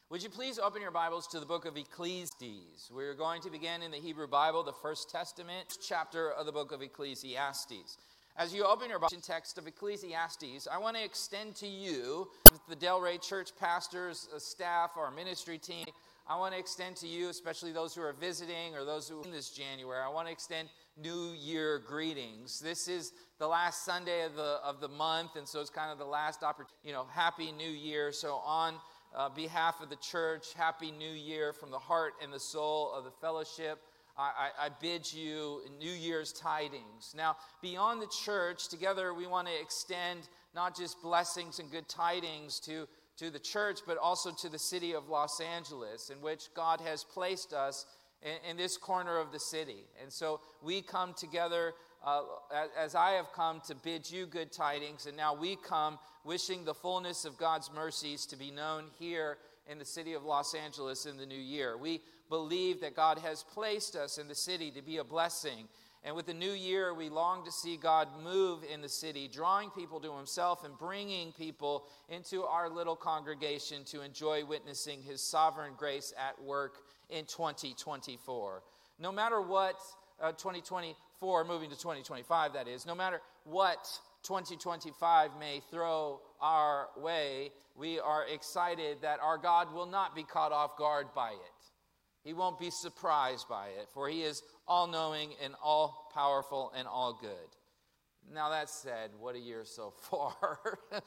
Would you please open your Bibles to the book of Ecclesiastes? We're going to begin in the Hebrew Bible, the First Testament chapter of the book of Ecclesiastes. As you open your Bible text of Ecclesiastes, I want to extend to you, the Delray Church pastors, staff, our ministry team, I want to extend to you, especially those who are visiting or those who are in this January, I want to extend New Year greetings. This is the last Sunday of the month, and so it's kind of the last opportunity, Happy New Year. So on behalf of the church, Happy New Year from the heart and the soul of the fellowship. I bid you New Year's tidings. Now, beyond the church, together we want to extend not just blessings and good tidings to the church, but also to the city of Los Angeles, in which God has placed us in this corner of the city. And so we come together as I have come to bid you good tidings, and now we come wishing the fullness of God's mercies to be known here in the city of Los Angeles in the new year. We believe that God has placed us in the city to be a blessing. And with the new year, we long to see God move in the city, drawing people to himself and bringing people into our little congregation to enjoy witnessing his sovereign grace at work in 2024. No matter what 2024, moving to 2025, that is, no matter what 2025 may throw our way, we are excited that our God will not be caught off guard by it. He won't be surprised by it, for he is all-knowing and all-powerful and all-good. Now that said, what a year so far.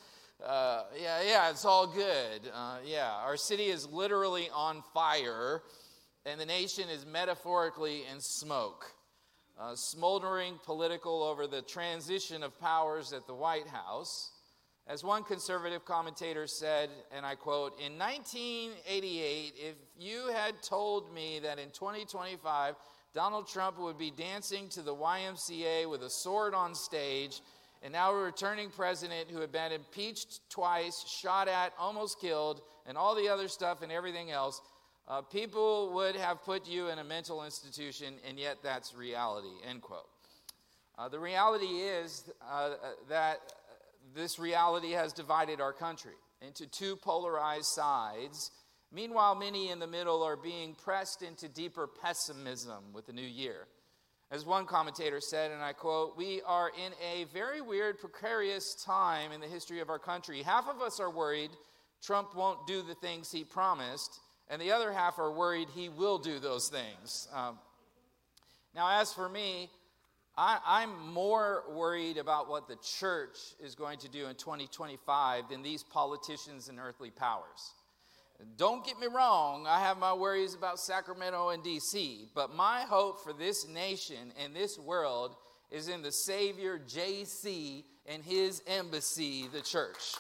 It's all good. Our city is literally on fire, and the nation is metaphorically in smoke. Smoldering political over the transition of powers at the White House. As one conservative commentator said, and I quote, "In 1988, if you had told me that in 2025, Donald Trump would be dancing to the YMCA with a sword on stage, and now a returning president who had been impeached twice, shot at, almost killed, and all the other stuff and everything else, people would have put you in a mental institution, and yet that's reality," end quote. The reality is that this reality has divided our country into two polarized sides. Meanwhile, many in the middle are being pressed into deeper pessimism with the new year. As one commentator said, and I quote, "We are in a very weird, precarious time in the history of our country. Half of us are worried Trump won't do the things he promised, and the other half are worried he will do those things." Now, as for me, I'm more worried about what the church is going to do in 2025 than these politicians and earthly powers. Don't get me wrong, I have my worries about Sacramento and D.C., but my hope for this nation and this world is in the Savior J.C. and his embassy, the church.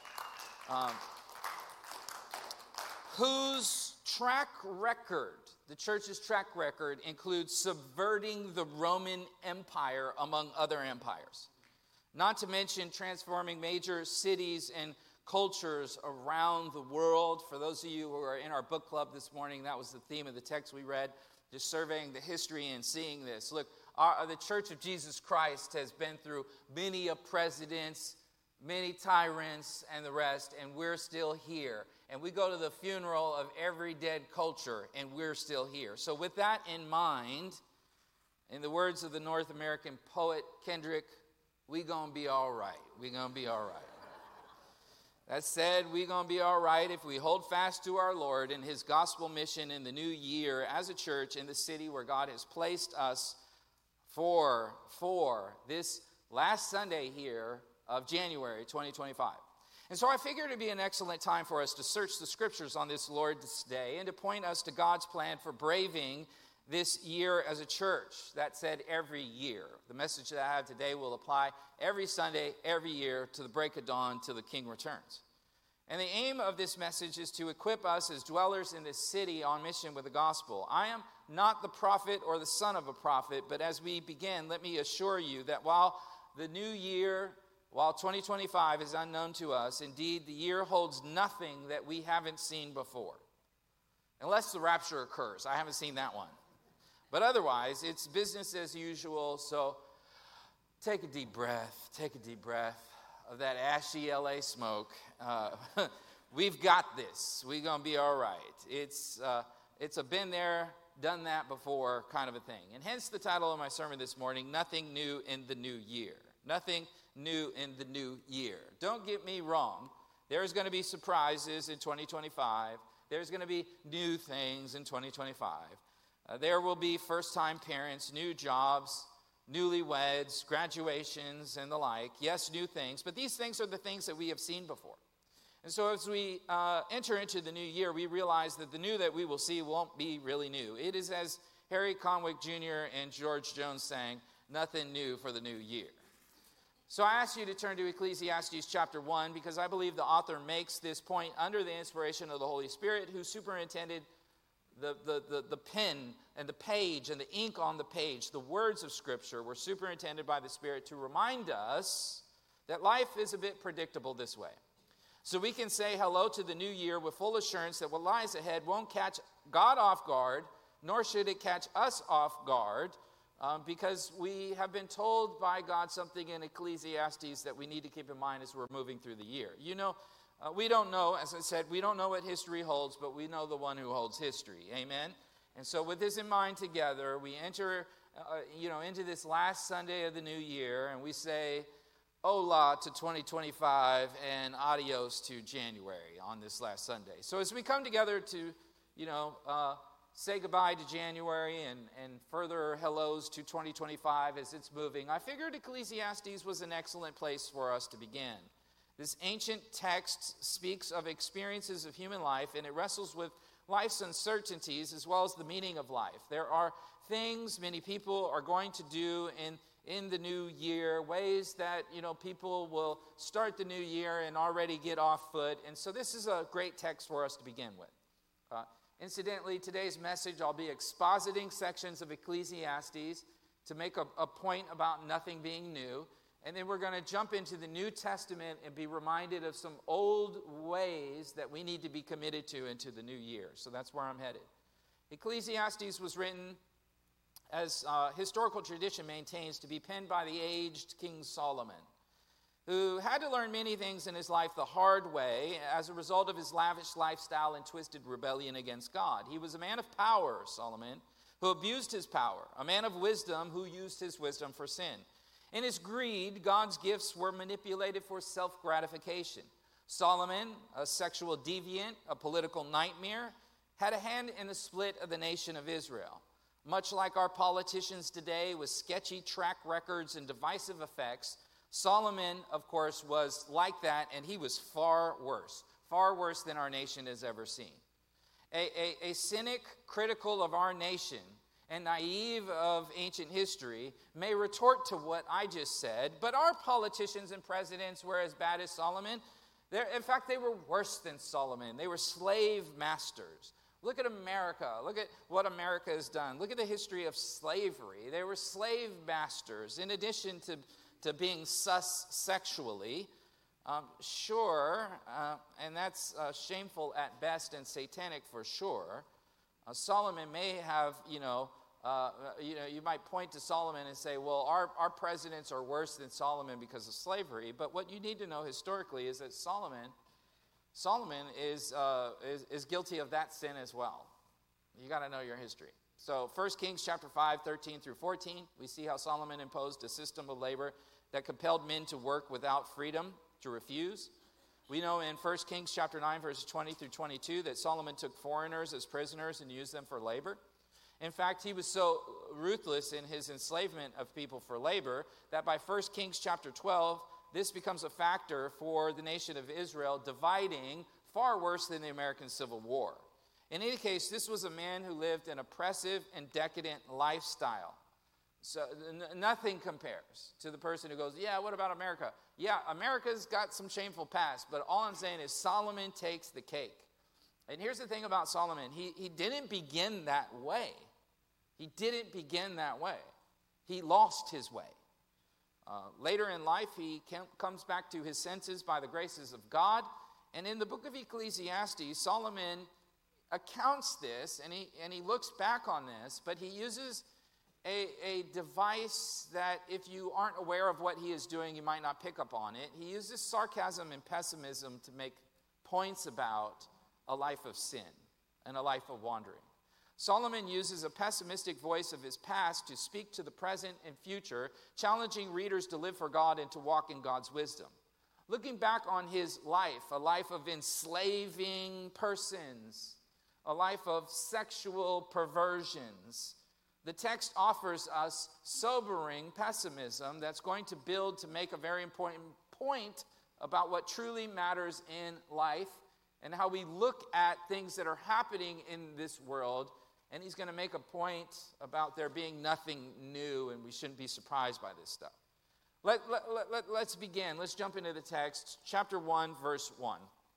Whose track record, the church's track record, includes subverting the Roman Empire among other empires. Not to mention transforming major cities and cultures around the world. For those of you who are in our book club this morning, that was the theme of the text we read, just surveying the history and seeing this. Look, the Church of Jesus Christ has been through many presidents, many tyrants, and the rest, and we're still here. And we go to the funeral of every dead culture, and we're still here. So with that in mind, in the words of the North American poet Kendrick, we gonna be all right. We gonna be all right. That said, we gonna be all right if we hold fast to our Lord and his gospel mission in the new year as a church in the city where God has placed us for this last Sunday here of January 2025. And so I figured it'd be an excellent time for us to search the scriptures on this Lord's Day and to point us to God's plan for braving this year as a church. That said, every year. The message that I have today will apply every Sunday, every year, to the break of dawn, till the King returns. And the aim of this message is to equip us as dwellers in this city on mission with the gospel. I am not the prophet or the son of a prophet, but as we begin, let me assure you that while 2025 is unknown to us, indeed, the year holds nothing that we haven't seen before. Unless the rapture occurs. I haven't seen that one. But otherwise, it's business as usual. So take a deep breath of that ashy LA smoke. we've got this. We're going to be all right. It's a been there, done that before kind of a thing. And hence the title of my sermon this morning, Nothing New in the New Year. Nothing new in the new year. Don't get me wrong. There's going to be surprises in 2025. There's going to be new things in 2025. There will be first-time parents, new jobs, newlyweds, graduations, and the like. Yes, new things, but these things are the things that we have seen before. And so as we enter into the new year, we realize that the new that we will see won't be really new. It is, as Harry Conwick Jr. and George Jones sang, nothing new for the new year. So I ask you to turn to Ecclesiastes chapter 1 because I believe the author makes this point under the inspiration of the Holy Spirit, who superintended the pen and the page and the ink on the page. The words of Scripture were superintended by the Spirit to remind us that life is a bit predictable this way. So we can say hello to the new year with full assurance that what lies ahead won't catch God off guard, nor should it catch us off guard, because we have been told by God something in Ecclesiastes that we need to keep in mind as we're moving through the year. You know, we don't know, as I said, we don't know what history holds, but we know the one who holds history. Amen? And so with this in mind together, we enter into this last Sunday of the new year, and we say, hola to 2025 and adios to January on this last Sunday. So as we come together to, say goodbye to January and further hellos to 2025 as it's moving, I figured Ecclesiastes was an excellent place for us to begin. This ancient text speaks of experiences of human life, and it wrestles with life's uncertainties as well as the meaning of life. There are things many people are going to do in the new year, ways that, people will start the new year and already get off foot. And so this is a great text for us to begin with. Incidentally, today's message, I'll be expositing sections of Ecclesiastes to make a point about nothing being new. And then we're going to jump into the New Testament and be reminded of some old ways that we need to be committed to into the new year. So that's where I'm headed. Ecclesiastes was written, as historical tradition maintains, to be penned by the aged King Solomon, who had to learn many things in his life the hard way as a result of his lavish lifestyle and twisted rebellion against God. He was a man of power, Solomon, who abused his power, a man of wisdom who used his wisdom for sin. In his greed, God's gifts were manipulated for self-gratification. Solomon, a sexual deviant, a political nightmare, had a hand in the split of the nation of Israel. Much like our politicians today with sketchy track records and divisive effects, Solomon, of course, was like that, and he was far worse than our nation has ever seen. A cynic critical of our nation and naive of ancient history may retort to what I just said, but our politicians and presidents were as bad as Solomon. In fact, they were worse than Solomon. They were slave masters. Look at America. Look at what America has done. Look at the history of slavery. They were slave masters. In addition to being sus sexually, and that's shameful at best and satanic for sure. Solomon may have, you might point to Solomon and say, well, our presidents are worse than Solomon because of slavery. But what you need to know historically is that Solomon is guilty of that sin as well. You got to know your history. So 1 Kings chapter 5, 13 through 14, we see how Solomon imposed a system of labor that compelled men to work without freedom to refuse. We know in 1 Kings chapter 9, verses 20 through 22, that Solomon took foreigners as prisoners and used them for labor. In fact, he was so ruthless in his enslavement of people for labor that by 1 Kings chapter 12, this becomes a factor for the nation of Israel, dividing far worse than the American Civil War. In any case, this was a man who lived an oppressive and decadent lifestyle. So nothing compares to the person who goes, yeah, what about America? Yeah, America's got some shameful past, but all I'm saying is Solomon takes the cake. And here's the thing about Solomon. He didn't begin that way. He didn't begin that way. He lost his way. Later in life, he comes back to his senses by the graces of God. And in the book of Ecclesiastes, Solomon accounts this, and he looks back on this, but he uses a device that if you aren't aware of what he is doing, you might not pick up on it. He uses sarcasm and pessimism to make points about a life of sin and a life of wandering. Solomon uses a pessimistic voice of his past to speak to the present and future, challenging readers to live for God and to walk in God's wisdom. Looking back on his life, a life of enslaving persons, a life of sexual perversions, the text offers us sobering pessimism that's going to build to make a very important point about what truly matters in life and how we look at things that are happening in this world. And he's going to make a point about there being nothing new, and we shouldn't be surprised by this stuff. Let's begin. Let's jump into the text. Chapter 1, verse 1.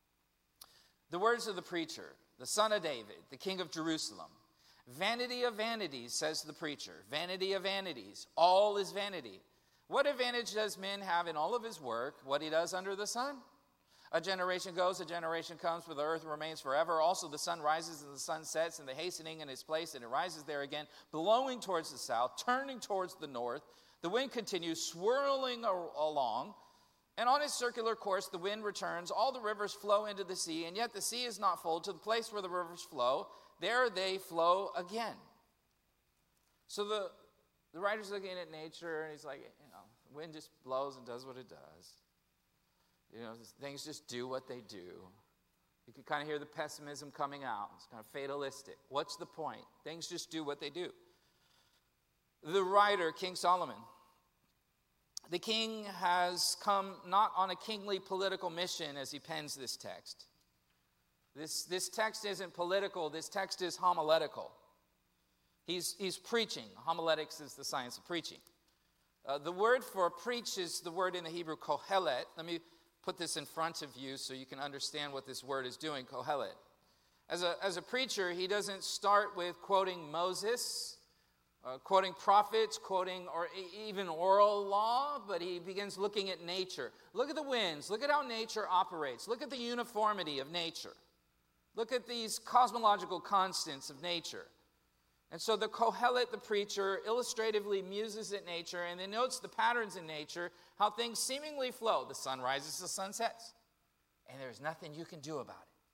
The words of the preacher, the son of David, the king of Jerusalem. Vanity of vanities, says the preacher. Vanity of vanities. All is vanity. What advantage does man have in all of his work, what he does under the sun? A generation goes, a generation comes, for the earth remains forever. Also the sun rises and the sun sets, and the hastening in its place, and it rises there again, blowing towards the south, turning towards the north. The wind continues swirling along, and on its circular course the wind returns. All the rivers flow into the sea, and yet the sea is not full. To the place where the rivers flow, there they flow again. So the writer's looking at nature, and he's like, the wind just blows and does what it does. Things just do what they do. You can kind of hear the pessimism coming out. It's kind of fatalistic. What's the point? Things just do what they do. The writer, King Solomon, the king has come not on a kingly political mission as he pens this text. This text isn't political. This text is homiletical. He's preaching. Homiletics is the science of preaching. The word for preach is the word in the Hebrew kohelet. Let me put this in front of you so you can understand what this word is doing, kohelet. As a preacher, he doesn't start with quoting Moses, quoting prophets, quoting or even oral law, but he begins looking at nature. Look at the winds. Look at how nature operates. Look at the uniformity of nature. Look at these cosmological constants of nature. And so the Kohelet, the preacher, illustratively muses at nature and then notes the patterns in nature, how things seemingly flow. The sun rises, the sun sets, and there's nothing you can do about it.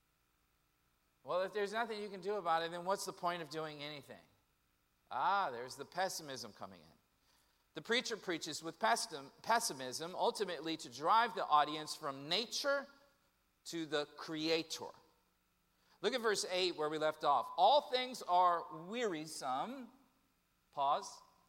Well, if there's nothing you can do about it, then what's the point of doing anything? There's the pessimism coming in. The preacher preaches with pessimism, ultimately to drive the audience from nature to the Creator. Look at verse 8 where we left off. All things are wearisome. Pause.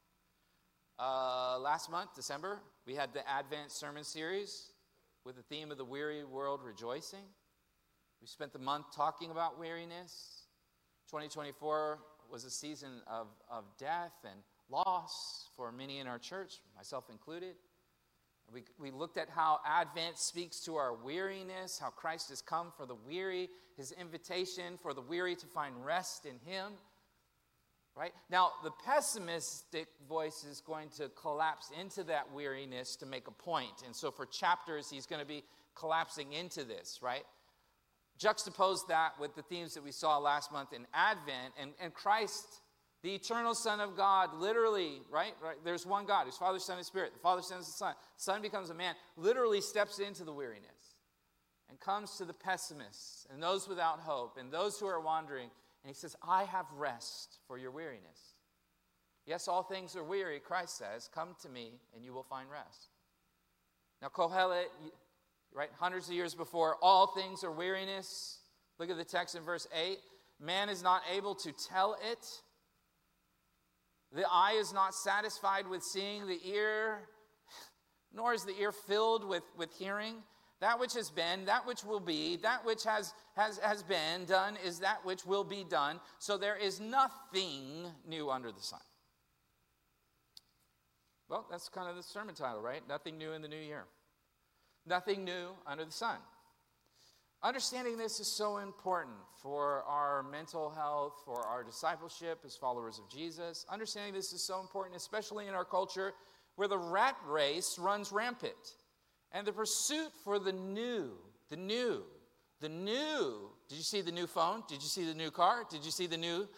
Last month, December, we had the Advent sermon series with the theme of the weary world rejoicing. We spent the month talking about weariness. 2024 was a season of death and loss for many in our church, myself included. We looked at how Advent speaks to our weariness, how Christ has come for the weary, his invitation for the weary to find rest in him. Right? Now, the pessimistic voice is going to collapse into that weariness to make a point. And so for chapters, he's going to be collapsing into this, right? Juxtapose that with the themes that we saw last month in Advent, and Christ, the eternal Son of God, literally, right? There's one God, who's Father, Son, and Spirit. The Father sends the Son. The Son becomes a man, literally steps into the weariness and comes to the pessimists and those without hope and those who are wandering. And he says, I have rest for your weariness. Yes, all things are weary, Christ says. Come to me and you will find rest. Now, Kohelet, right, hundreds of years before, all things are weariness. Look at the text in verse 8. Man is not able to tell it. The eye is not satisfied with seeing, the ear, nor is the ear filled with hearing. That which has been, that which will be, that which has been done is that which will be done. So there is nothing new under the sun. Well, that's kind of the sermon title, right? Nothing new in the new year. Nothing new under the sun. Understanding this is so important for our mental health, for our discipleship as followers of Jesus. Understanding this is so important, especially in our culture where the rat race runs rampant. And the pursuit for the new. Did you see the new phone? Did you see the new car? Did you see the new?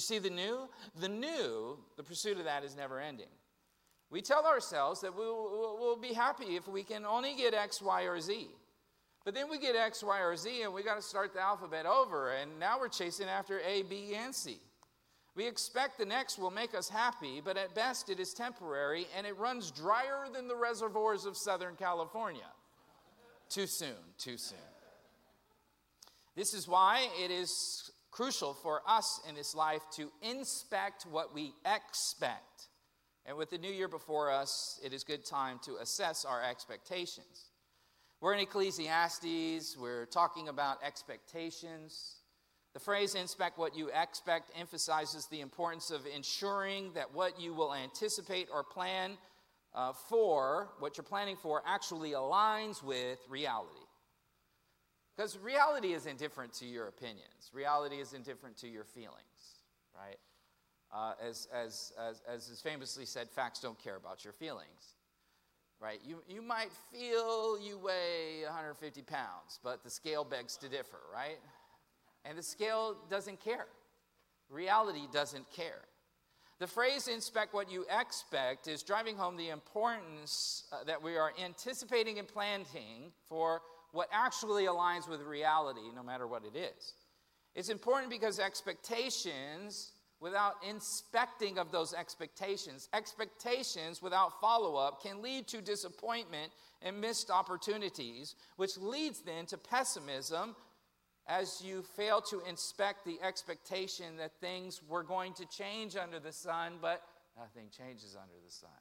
The pursuit of that is never ending. We tell ourselves that we'll be happy if we can only get X, Y, or Z. But then we get X, Y, or Z, and we got to start the alphabet over, and now we're chasing after A, B, and C. We expect the next will make us happy, but at best it is temporary, and it runs drier than the reservoirs of Southern California. Too soon, too soon. This is why it is crucial for us in this life to inspect what we expect. And with the new year before us, it is good time to assess our expectations. We're in Ecclesiastes. We're talking about expectations. The phrase inspect what you expect emphasizes the importance of ensuring that what you will anticipate or plan for, what you're planning for, actually aligns with reality. Because reality is indifferent to your opinions. Reality is indifferent to your feelings, right? As is famously said, facts don't care about your feelings. Right? You might feel you weigh 150 pounds, but the scale begs to differ, right? And the scale doesn't care. Reality doesn't care. The phrase inspect what you expect is driving home the importance that we are anticipating and planning for what actually aligns with reality, no matter what it is. It's important because expectations without inspecting of those expectations without follow-up can lead to disappointment and missed opportunities, which leads then to pessimism as you fail to inspect the expectation that things were going to change under the sun, but nothing changes under the sun.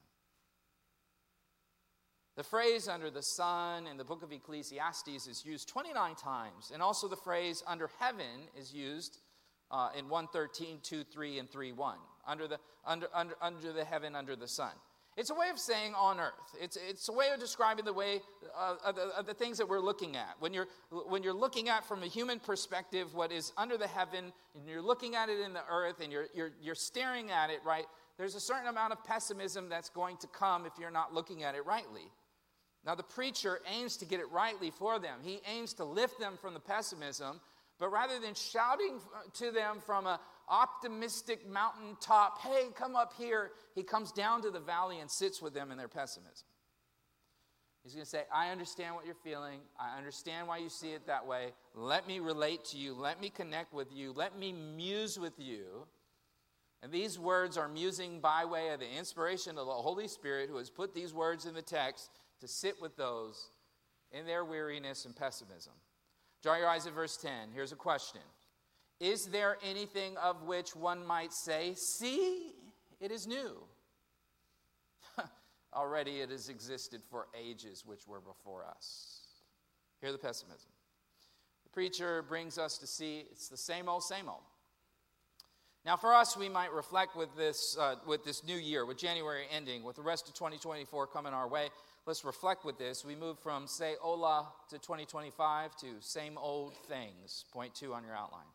The phrase under the sun in the book of Ecclesiastes is used 29 times, and also the phrase under heaven is used in 1:13, 2:3, and 3:1. Under the heaven, under the sun. It's a way of saying on earth. It's a way of describing the way of the things that we're looking at. When you're looking at from a human perspective what is under the heaven, and you're looking at it in the earth, and you're staring at it, right? There's a certain amount of pessimism that's going to come if you're not looking at it rightly. Now the preacher aims to get it rightly for them. He aims to lift them from the pessimism. But rather than shouting to them from an optimistic mountaintop, hey, come up here, he comes down to the valley and sits with them in their pessimism. He's going to say, I understand what you're feeling. I understand why you see it that way. Let me relate to you. Let me connect with you. Let me muse with you. And these words are musing by way of the inspiration of the Holy Spirit, who has put these words in the text to sit with those in their weariness and pessimism. Draw your eyes at verse 10. Here's a question. Is there anything of which one might say, see, it is new? Already it has existed for ages which were before us. Hear the pessimism. The preacher brings us to see it's the same old, same old. Now for us, we might reflect with this new year, with January ending, with the rest of 2024 coming our way. Let's reflect with this. We move from say hola to 2025 to same old things. Point 2 on your outline.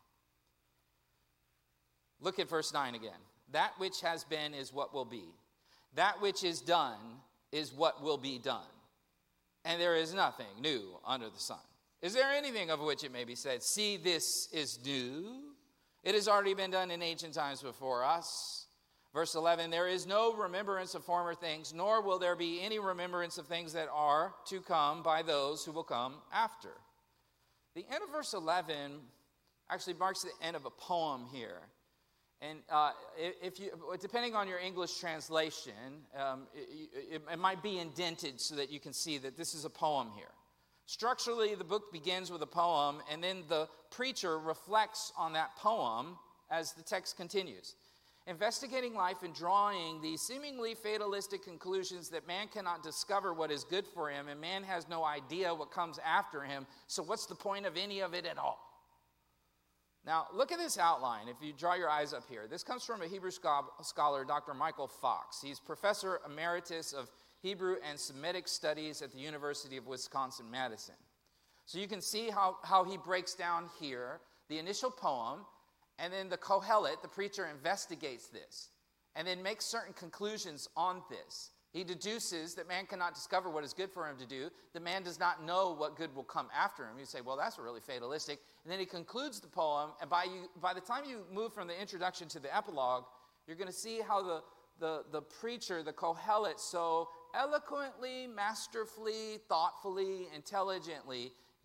Look at verse 9 again. That which has been is what will be. That which is done is what will be done. And there is nothing new under the sun. Is there anything of which it may be said, see, this is new? It has already been done in ancient times before us. Verse 11, there is no remembrance of former things, nor will there be any remembrance of things that are to come by those who will come after. The end of verse 11 actually marks the end of a poem here. And if you, depending on your English translation, it might be indented so that you can see that this is a poem here. Structurally, the book begins with a poem, and then the preacher reflects on that poem as the text continues. Investigating life and drawing these seemingly fatalistic conclusions that man cannot discover what is good for him, and man has no idea what comes after him, so what's the point of any of it at all? Now, look at this outline, if you draw your eyes up here. This comes from a Hebrew scholar, Dr. Michael Fox. He's professor emeritus of Hebrew and Semitic Studies at the University of Wisconsin-Madison. So you can see how he breaks down here the initial poem, and then the Kohelet, the preacher, investigates this and then makes certain conclusions on this. He deduces that man cannot discover what is good for him to do. The man does not know what good will come after him. You say, well, that's really fatalistic. And then he concludes the poem, and by the time you move from the introduction to the epilogue, you're going to see how the preacher, the Kohelet, so eloquently, masterfully, thoughtfully, intelligently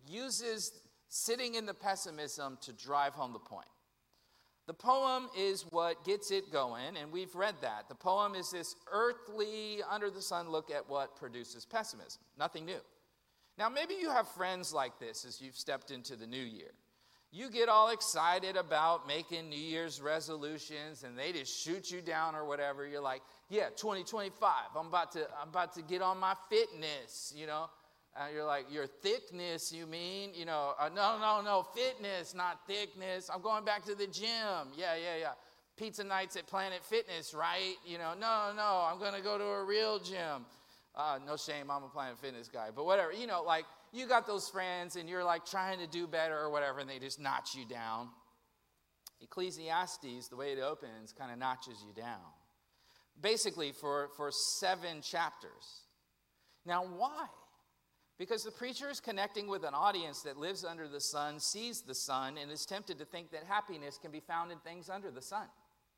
uses sitting in the pessimism to drive home the point. The poem is what gets it going, and we've read that. The poem is this earthly, under-the-sun look at what produces pessimism. Nothing new. Now, maybe you have friends like this as you've stepped into the new year. You get all excited about making New Year's resolutions, and they just shoot you down or whatever. You're like, yeah, 2025, I'm about to get on my fitness, you know. You're like, your thickness, you mean? You know, no, fitness, not thickness. I'm going back to the gym. Yeah. Pizza nights at Planet Fitness, right? You know, no, I'm going to go to a real gym. No shame, I'm a Planet Fitness guy. But whatever, you know, like, you got those friends, and you're, like, trying to do better or whatever, and they just notch you down. Ecclesiastes, the way it opens, kind of notches you down. Basically, for 7 chapters. Now, why? Because the preacher is connecting with an audience that lives under the sun, sees the sun, and is tempted to think that happiness can be found in things under the sun.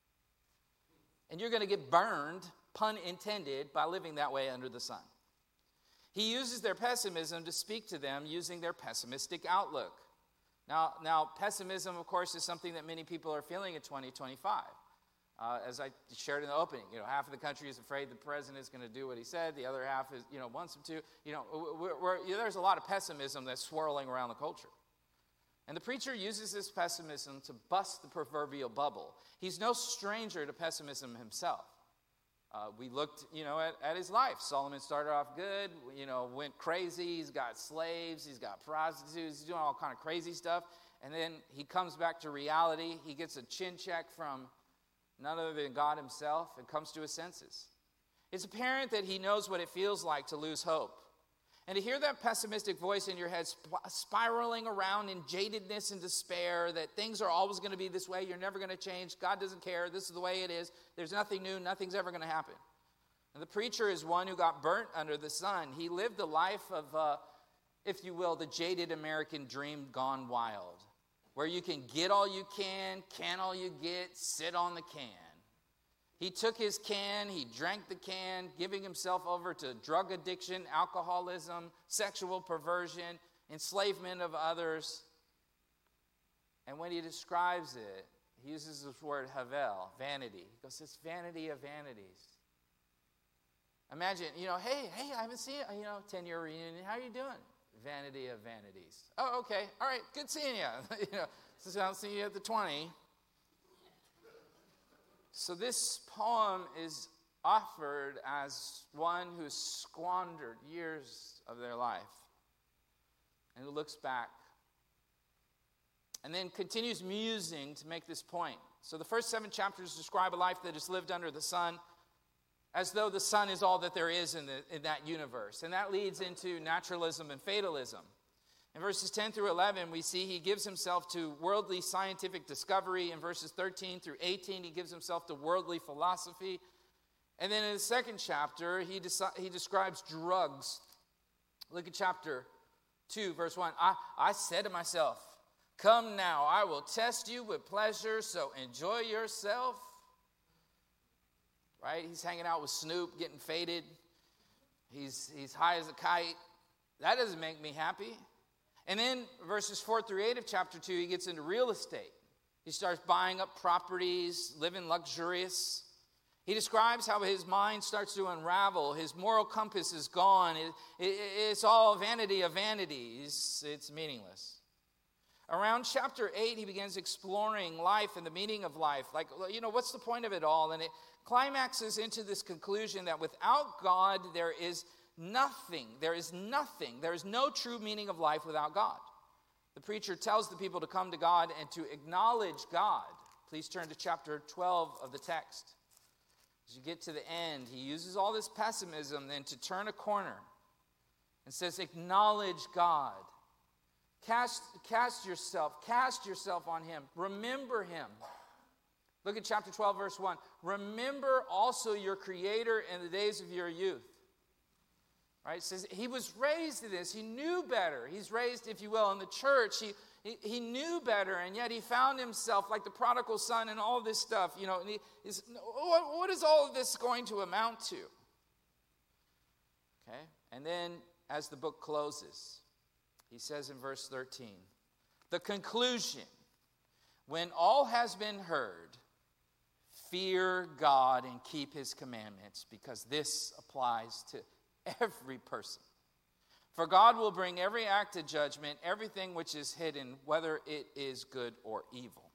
And you're going to get burned, pun intended, by living that way under the sun. He uses their pessimism to speak to them using their pessimistic outlook. Now, pessimism, of course, is something that many people are feeling in 2025. As I shared in the opening, you know, half of the country is afraid the president is going to do what he said. The other half is, you know, wants him to. You know, there's a lot of pessimism that's swirling around the culture. And the preacher uses this pessimism to bust the proverbial bubble. He's no stranger to pessimism himself. We looked, you know, at his life. Solomon started off good, you know, went crazy. He's got slaves. He's got prostitutes. He's doing all kind of crazy stuff. And then he comes back to reality. He gets a chin check from none other than God himself, and comes to his senses. It's apparent that he knows what it feels like to lose hope. And to hear that pessimistic voice in your head spiraling around in jadedness and despair, that things are always going to be this way, you're never going to change, God doesn't care, this is the way it is, there's nothing new, nothing's ever going to happen. And the preacher is one who got burnt under the sun. He lived the life of, if you will, the jaded American dream gone wild, where you can get all you can all you get, sit on the can. He took his can, he drank the can, giving himself over to drug addiction, alcoholism, sexual perversion, enslavement of others. And when he describes it, he uses this word havel, vanity. He goes, it's vanity of vanities. Imagine, you know, hey, I haven't seen you, 10-year reunion. How are you doing? Vanity of vanities. Oh, okay. All right. Good seeing you. Since I don't see you at the 20. So this poem is offered as one who's squandered years of their life and who looks back and then continues musing to make this point. So the first 7 chapters describe a life that is lived under the sun, as though the sun is all that there is in that universe. And that leads into naturalism and fatalism. In verses 10 through 11, we see he gives himself to worldly scientific discovery. In verses 13 through 18, he gives himself to worldly philosophy. And then in the second chapter, he describes drugs. Look at chapter 2, verse 1. I said to myself, come now, I will test you with pleasure, so enjoy yourself. Right? He's hanging out with Snoop, getting faded. He's high as a kite. That doesn't make me happy. And then verses 4 through 8 of chapter 2, he gets into real estate. He starts buying up properties, living luxurious. He describes how his mind starts to unravel. His moral compass is gone. It's all vanity of vanities. It's meaningless. Around chapter 8, he begins exploring life and the meaning of life. Like, what's the point of it all? And it climaxes into this conclusion that without God, there is nothing. There is nothing. There is no true meaning of life without God. The preacher tells the people to come to God and to acknowledge God. Please turn to chapter 12 of the text. As you get to the end, he uses all this pessimism then to turn a corner and says, acknowledge God. Cast yourself on him. Remember him. Look at chapter 12, verse 1. Remember also your Creator in the days of your youth. Right? It says he was raised in this. He knew better. He's raised, if you will, in the church. He knew better, and yet he found himself like the prodigal son and all this stuff. What is all of this going to amount to? Okay? And then as the book closes, He says in verse 13, the conclusion, when all has been heard, fear God and keep his commandments, because this applies to every person. For God will bring every act to judgment, everything which is hidden, whether it is good or evil.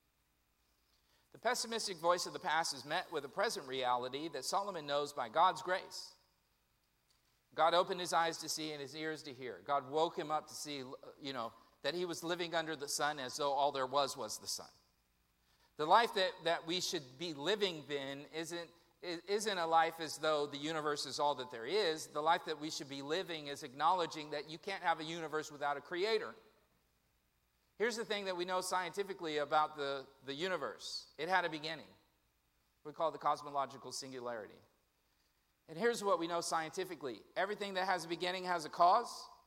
The pessimistic voice of the past is met with a present reality that Solomon knows by God's grace. God opened his eyes to see and his ears to hear. God woke him up to see, that he was living under the sun as though all there was the sun. The life that we should be living then isn't a life as though the universe is all that there is. The life that we should be living is acknowledging that you can't have a universe without a creator. Here's the thing that we know scientifically about the universe. It had a beginning. We call it the cosmological singularity. And here's what we know scientifically. Everything that has a beginning has a cause.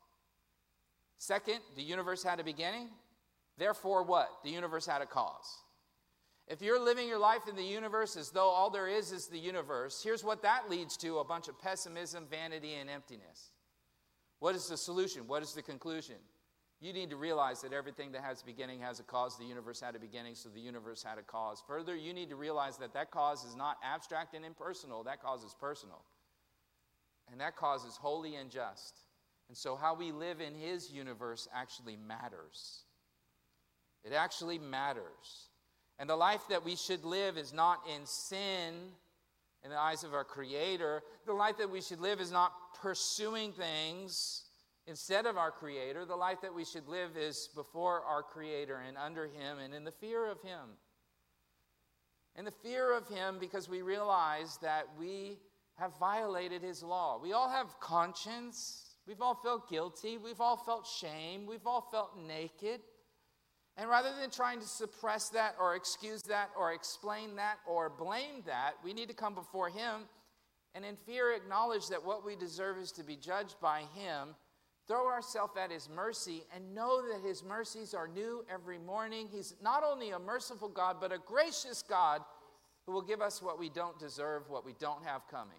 Second, the universe had a beginning. Therefore what? The universe had a cause. If you're living your life in the universe as though all there is the universe, here's what that leads to: a bunch of pessimism, vanity, and emptiness. What is the solution? What is the conclusion? You need to realize that everything that has a beginning has a cause. The universe had a beginning, so the universe had a cause. Further, you need to realize that cause is not abstract and impersonal. That cause is personal. And that cause is holy and just. And so how we live in his universe actually matters. It actually matters. And the life that we should live is not in sin in the eyes of our Creator. The life that we should live is not pursuing things instead of our Creator. The life that we should live is before our Creator and under him and in the fear of him. In the fear of him, because we realize that we have violated his law. We all have conscience. We've all felt guilty. We've all felt shame. We've all felt naked. And rather than trying to suppress that or excuse that or explain that or blame that, we need to come before him and in fear acknowledge that what we deserve is to be judged by him, throw ourselves at his mercy, and know that his mercies are new every morning. He's not only a merciful God, but a gracious God who will give us what we don't deserve, what we don't have coming.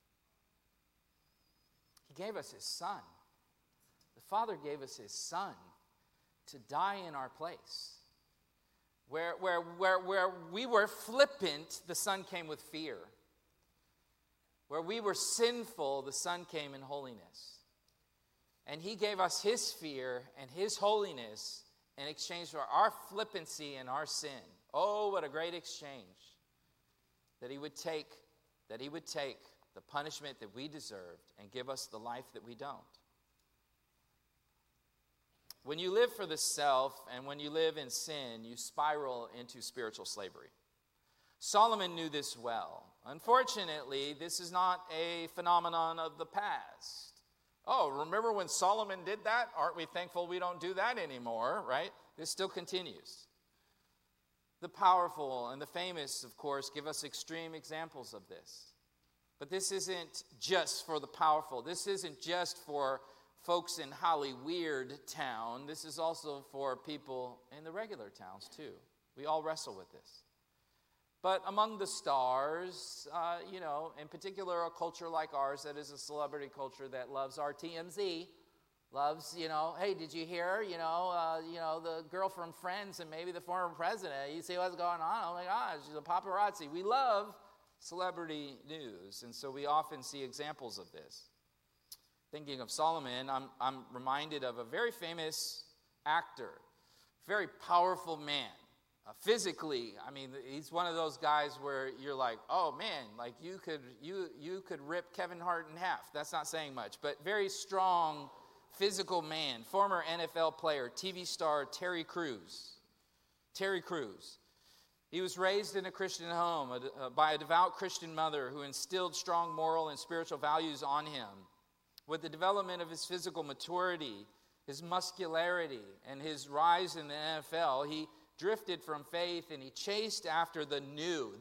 He gave us his son. The Father gave us his son to die in our place. Where we were flippant, the Son came with fear. Where we were sinful, the Son came in holiness. And he gave us his fear and his holiness in exchange for our flippancy and our sin. Oh, what a great exchange. That he would take the punishment that we deserved and give us the life that we don't. When you live for the self and when you live in sin, you spiral into spiritual slavery. Solomon knew this well. Unfortunately, this is not a phenomenon of the past. Oh, remember when Solomon did that? Aren't we thankful we don't do that anymore, right? This still continues. The powerful and the famous, of course, give us extreme examples of this. But this isn't just for the powerful. This isn't just for folks in Hollyweird town. This is also for people in the regular towns too. We all wrestle with this. But among the stars, in particular a culture like ours that is a celebrity culture that loves our TMZ, loves, hey, did you hear, the girl from Friends and maybe the former president, you see what's going on? Oh my gosh, she's a paparazzi. We love celebrity news, and so we often see examples of this. Thinking of Solomon, I'm reminded of a very famous actor, very powerful man. Physically, he's one of those guys where you're like, oh man, like you could rip Kevin Hart in half. That's not saying much, but very strong physical man, former NFL player, TV star Terry Crews. Terry Crews. He was raised in a Christian home by a devout Christian mother who instilled strong moral and spiritual values on him. With the development of his physical maturity, his muscularity, and his rise in the NFL, he drifted from faith and he chased after the new,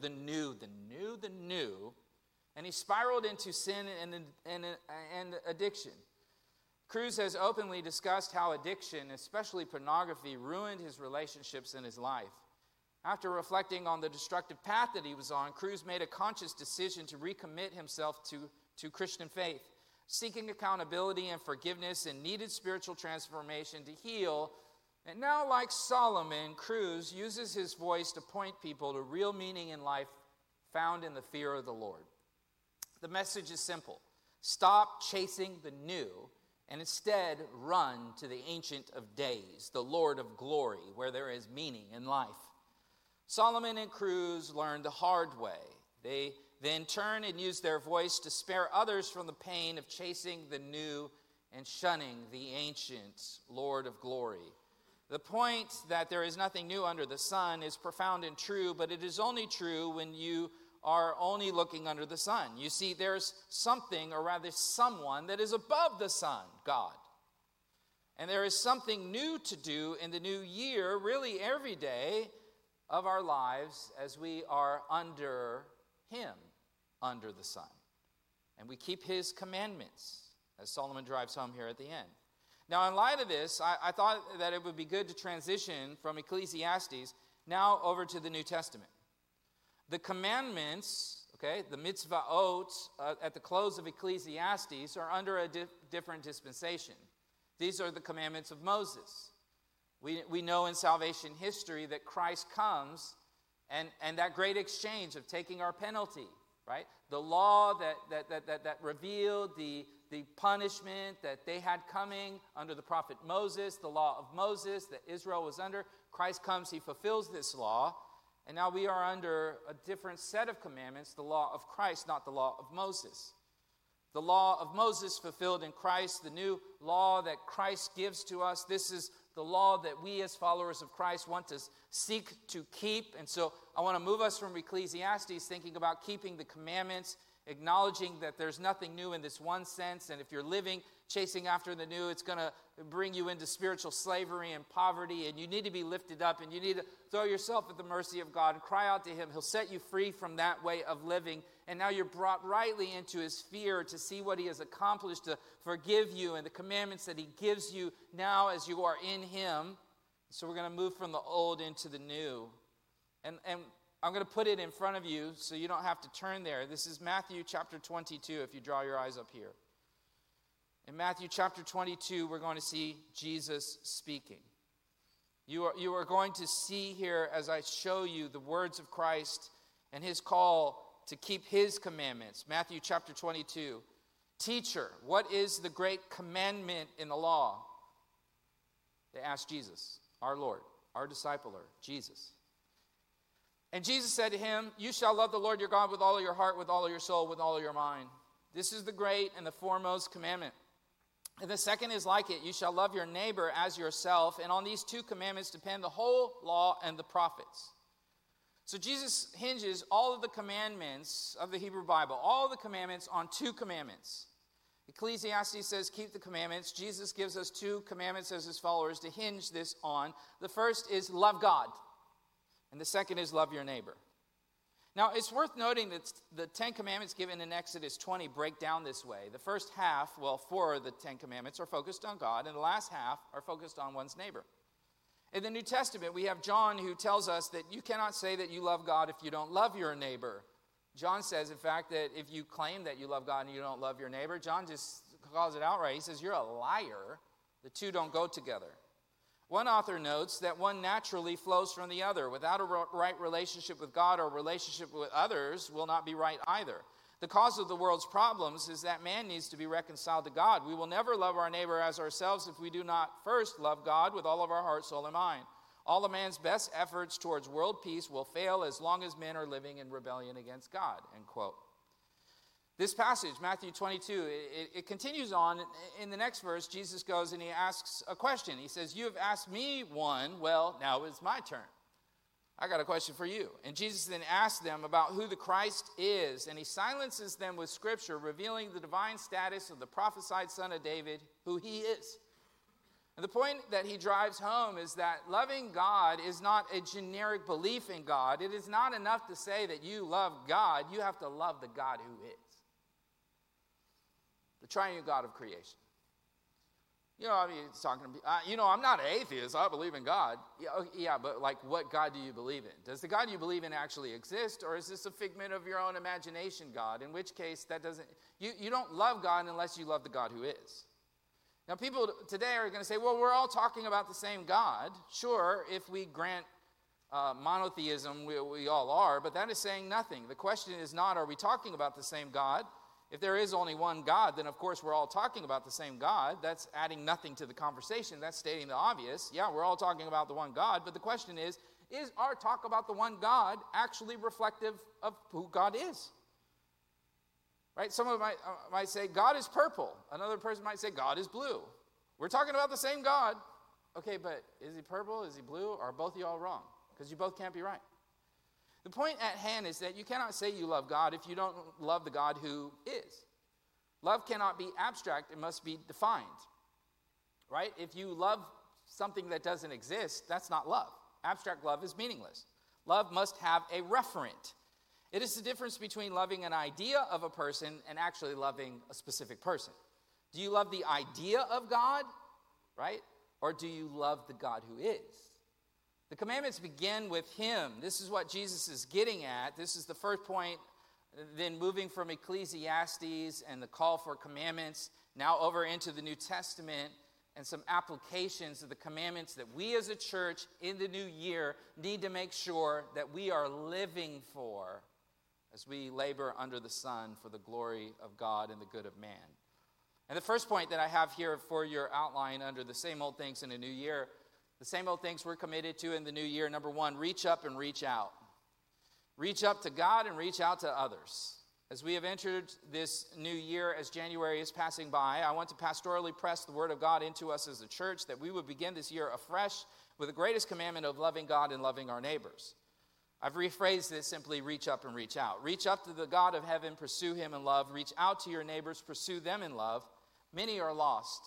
and he spiraled into sin and addiction. Crews has openly discussed how addiction, especially pornography, ruined his relationships and his life. After reflecting on the destructive path that he was on, Crews made a conscious decision to recommit himself to Christian faith. seeking accountability and forgiveness and needed spiritual transformation to heal. And now, like Solomon, Cruz uses his voice to point people to real meaning in life found in the fear of the Lord. The message is simple. Stop chasing the new and instead run to the Ancient of Days, the Lord of Glory, where there is meaning in life. Solomon and Cruz learned the hard way. They then turn and use their voice to spare others from the pain of chasing the new and shunning the ancient Lord of Glory. The point that there is nothing new under the sun is profound and true, but it is only true when you are only looking under the sun. You see, there's something, or rather someone, that is above the sun, God. And there is something new to do in the new year, really every day of our lives, as we are under him, under the sun. And we keep his commandments, as Solomon drives home here at the end. Now, in light of this, I thought that it would be good to transition from Ecclesiastes now over to the New Testament. The commandments, the mitzvahot, at the close of Ecclesiastes are under a different dispensation. These are the commandments of Moses. We know in salvation history that Christ comes and that great exchange of taking our penalty, right? The law that revealed the punishment that they had coming under the prophet Moses, the law of Moses that Israel was under. Christ comes, he fulfills this law, and now we are under a different set of commandments, the law of Christ, not the law of Moses. The law of Moses fulfilled in Christ, the new law that Christ gives to us. This is the law that we as followers of Christ want to seek to keep. And so I want to move us from Ecclesiastes thinking about keeping the commandments, acknowledging that there's nothing new in this one sense, and if you're living chasing after the new, it's going to bring you into spiritual slavery and poverty, and you need to be lifted up, and you need to throw yourself at the mercy of God and cry out to him. He'll set you free from that way of living, and now you're brought rightly into his sphere to see what he has accomplished to forgive you and the commandments that he gives you now as you are in him. So we're going to move from the old into the new. And I'm going to put it in front of you so you don't have to turn there. This is Matthew chapter 22, if you draw your eyes up here. In Matthew chapter 22, we're going to see Jesus speaking. You are going to see here, as I show you, the words of Christ and his call to keep his commandments. Matthew chapter 22. Teacher, what is the great commandment in the law? They asked Jesus, our Lord, our discipler, Jesus. And Jesus said to him, you shall love the Lord your God with all of your heart, with all of your soul, with all of your mind. This is the great and the foremost commandment. And the second is like it. You shall love your neighbor as yourself. And on these two commandments depend the whole law and the prophets. So Jesus hinges all of the commandments of the Hebrew Bible, all the commandments on two commandments. Ecclesiastes says, keep the commandments. Jesus gives us two commandments as his followers to hinge this on. The first is love God. And the second is love your neighbor. Now, it's worth noting that the Ten Commandments given in Exodus 20 break down this way. The first half, four of the Ten Commandments are focused on God, and the last half are focused on one's neighbor. In the New Testament, we have John who tells us that you cannot say that you love God if you don't love your neighbor. John says, in fact, that if you claim that you love God and you don't love your neighbor, John just calls it outright. He says, you're a liar. The two don't go together. One author notes that one naturally flows from the other. Without a right relationship with God or relationship with others will not be right either. The cause of the world's problems is that man needs to be reconciled to God. We will never love our neighbor as ourselves if we do not first love God with all of our heart, soul, and mind. All of man's best efforts towards world peace will fail as long as men are living in rebellion against God, end quote. This passage, Matthew 22, it continues on. In the next verse, Jesus goes and he asks a question. He says, you have asked me one. Well, now it's my turn. I got a question for you. And Jesus then asks them about who the Christ is. And he silences them with scripture, revealing the divine status of the prophesied son of David, who he is. And the point that he drives home is that loving God is not a generic belief in God. It is not enough to say that you love God. You have to love the God who is. The triune God of creation. I mean, it's talking to me. I'm not an atheist. I believe in God. Yeah, but like, what God do you believe in? Does the God you believe in actually exist, or is this a figment of your own imagination, God? In which case, that doesn't. You don't love God unless you love the God who is. Now, people today are going to say, well, we're all talking about the same God. Sure, if we grant monotheism, we all are, but that is saying nothing. The question is not, are we talking about the same God? If there is only one God, then of course we're all talking about the same God. That's adding nothing to the conversation. That's stating the obvious. Yeah, we're all talking about the one God, but the question is our talk about the one God actually reflective of who God is? Right? Someone might say, God is purple. Another person might say, God is blue. We're talking about the same God. Okay, but is he purple? Is he blue? Or are both of y'all wrong? Because you both can't be right. The point at hand is that you cannot say you love God if you don't love the God who is. Love cannot be abstract. It must be defined. Right? If you love something that doesn't exist, that's not love. Abstract love is meaningless. Love must have a referent. It is the difference between loving an idea of a person and actually loving a specific person. Do you love the idea of God? Right? Or do you love the God who is? The commandments begin with him. This is what Jesus is getting at. This is the first point. Then moving from Ecclesiastes and the call for commandments, now over into the New Testament and some applications of the commandments that we as a church in the new year need to make sure that we are living for as we labor under the sun for the glory of God and the good of man. And the first point that I have here for your outline under the same old things in a new year, the same old things we're committed to in the new year. Number one, reach up and reach out. Reach up to God and reach out to others. As we have entered this new year, as January is passing by, I want to pastorally press the word of God into us as a church that we would begin this year afresh with the greatest commandment of loving God and loving our neighbors. I've rephrased this simply, reach up and reach out. Reach up to the God of heaven, pursue him in love. Reach out to your neighbors, pursue them in love. Many are lost.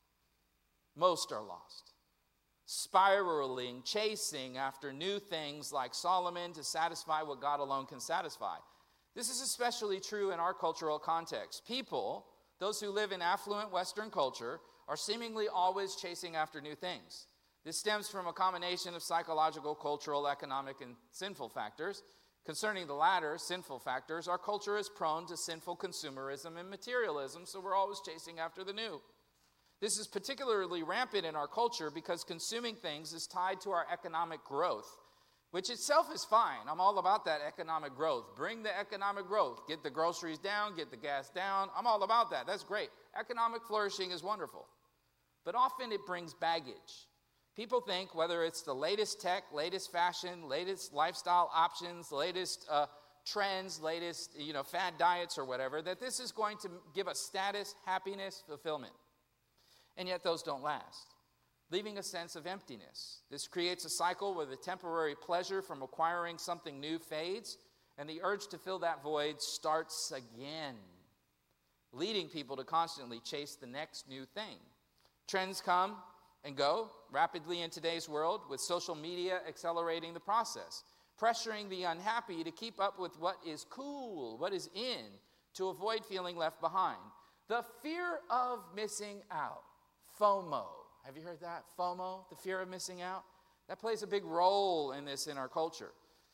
Most are lost. Spiraling, chasing after new things like Solomon to satisfy what God alone can satisfy. This is especially true in our cultural context. People, those who live in affluent Western culture, are seemingly always chasing after new things. This stems from a combination of psychological, cultural, economic, and sinful factors. Concerning the latter, sinful factors, our culture is prone to sinful consumerism and materialism, so we're always chasing after the new. This is particularly rampant in our culture because consuming things is tied to our economic growth, which itself is fine. I'm all about that economic growth. Bring the economic growth. Get the groceries down, get the gas down. I'm all about that. That's great. Economic flourishing is wonderful. But often it brings baggage. People think whether it's the latest tech, latest fashion, latest lifestyle options, latest trends, latest fad diets or whatever, that this is going to give us status, happiness, fulfillment. And yet those don't last, leaving a sense of emptiness. This creates a cycle where the temporary pleasure from acquiring something new fades, and the urge to fill that void starts again, leading people to constantly chase the next new thing. Trends come and go rapidly in today's world, with social media accelerating the process, pressuring the unhappy to keep up with what is cool, what is in, to avoid feeling left behind. The fear of missing out. FOMO. Have you heard that? FOMO, the fear of missing out. That plays a big role in this in our culture.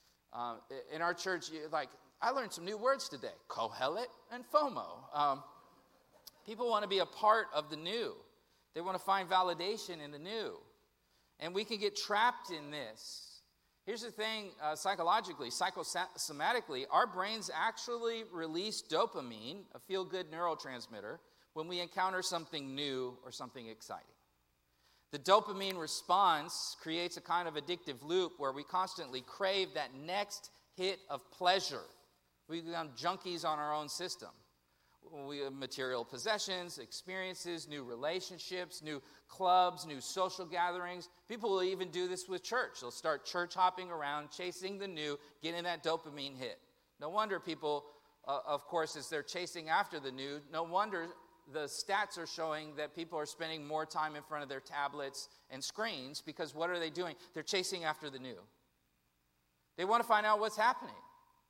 In our church, I learned some new words today. Kohelet and FOMO. People want to be a part of the new. They want to find validation in the new. And we can get trapped in this. Here's the thing, psychologically, psychosomatically, our brains actually release dopamine, a feel-good neurotransmitter, when we encounter something new or something exciting. The dopamine response creates a kind of addictive loop where we constantly crave that next hit of pleasure. We become junkies on our own system. We have material possessions, experiences, new relationships, new clubs, new social gatherings. People will even do this with church. They'll start church hopping around, chasing the new, getting that dopamine hit. No wonder people, of course, as they're chasing after the new, no wonder the stats are showing that people are spending more time in front of their tablets and screens, because what are they doing? They're chasing after the new. They want to find out what's happening.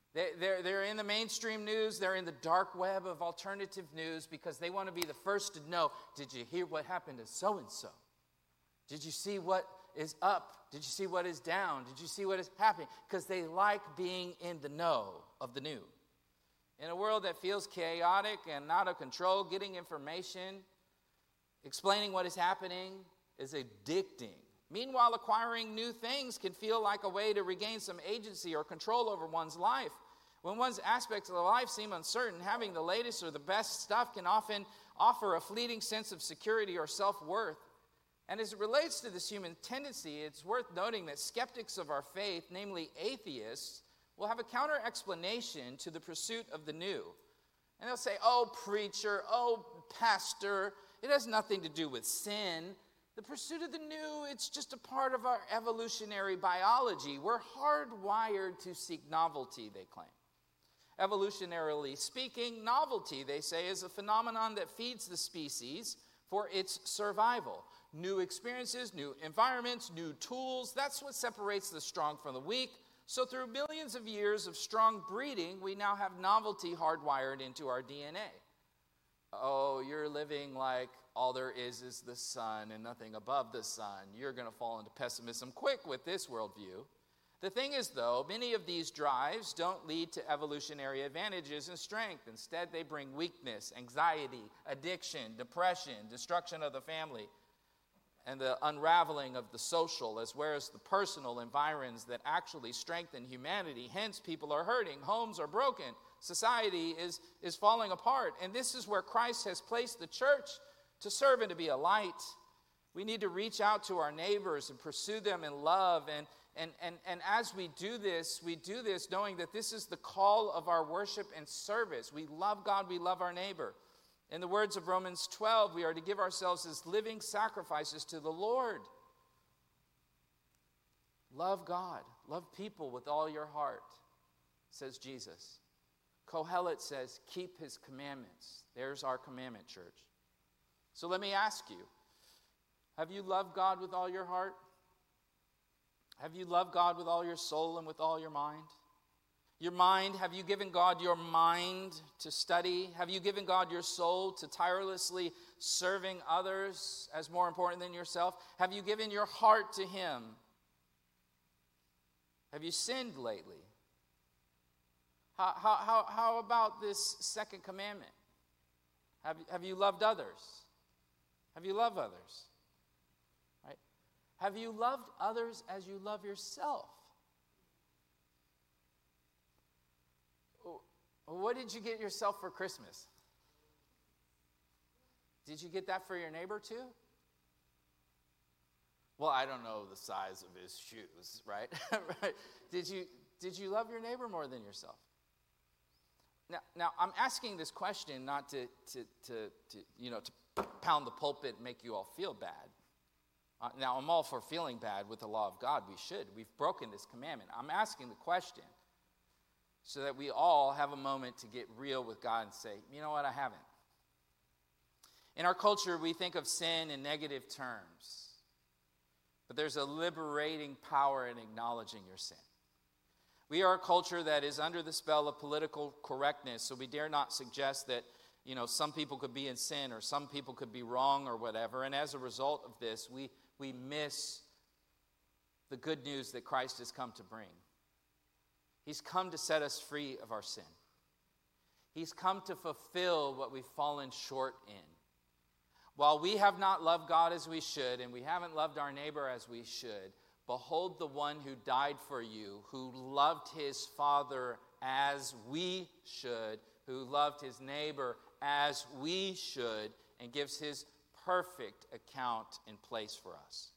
They're in the mainstream news. They're in the dark web of alternative news because they want to be the first to know, did you hear what happened to so-and-so? Did you see what is up? Did you see what is down? Did you see what is happening? Because they like being in the know of the new. In a world that feels chaotic and not of control, getting information, explaining what is happening is addicting. Meanwhile, acquiring new things can feel like a way to regain some agency or control over one's life. When one's aspects of life seem uncertain, having the latest or the best stuff can often offer a fleeting sense of security or self-worth. And as it relates to this human tendency, it's worth noting that skeptics of our faith, namely atheists, will have a counter-explanation to the pursuit of the new. And they'll say, oh, preacher, oh, pastor, it has nothing to do with sin. The pursuit of the new, it's just a part of our evolutionary biology. We're hardwired to seek novelty, they claim. Evolutionarily speaking, novelty, they say, is a phenomenon that feeds the species for its survival. New experiences, new environments, new tools, that's what separates the strong from the weak. So through millions of years of strong breeding, we now have novelty hardwired into our DNA. Oh, you're living like all there is the sun and nothing above the sun. You're going to fall into pessimism quick with this worldview. The thing is, though, many of these drives don't lead to evolutionary advantages and strength. Instead, they bring weakness, anxiety, addiction, depression, destruction of the family, and the unraveling of the social as well as the personal environs that actually strengthen humanity. Hence, people are hurting, homes are broken, society is falling apart. And this is where Christ has placed the church to serve and to be a light. We need to reach out to our neighbors and pursue them in love. And as we do this knowing that this is the call of our worship and service. We love God, we love our neighbor. In the words of Romans 12, we are to give ourselves as living sacrifices to the Lord. Love God, love people with all your heart, says Jesus. Kohelet says, keep his commandments. There's our commandment, church. So let me ask you, have you loved God with all your heart? Have you loved God with all your soul and with all your mind? Your mind, have you given God your mind to study? Have you given God your soul to tirelessly serving others as more important than yourself? Have you given your heart to him? Have you sinned lately? How about this second commandment? Have you loved others? Have you loved others? Right? Have you loved others as you love yourself? What did you get yourself for Christmas? Did you get that for your neighbor too? Well, I don't know the size of his shoes, right? Right? Did you love your neighbor more than yourself? Now I'm asking this question not to pound the pulpit and make you all feel bad. Now I'm all for feeling bad with the law of God. We should. We've broken this commandment. I'm asking the question so that we all have a moment to get real with God and say, you know what, I haven't. In our culture, we think of sin in negative terms. But there's a liberating power in acknowledging your sin. We are a culture that is under the spell of political correctness, so we dare not suggest that, some people could be in sin or some people could be wrong or whatever. And as a result of this, we miss the good news that Christ has come to bring. He's come to set us free of our sin. He's come to fulfill what we've fallen short in. While we have not loved God as we should, and we haven't loved our neighbor as we should, behold the one who died for you, who loved his Father as we should, who loved his neighbor as we should, and gives his perfect account in place for us.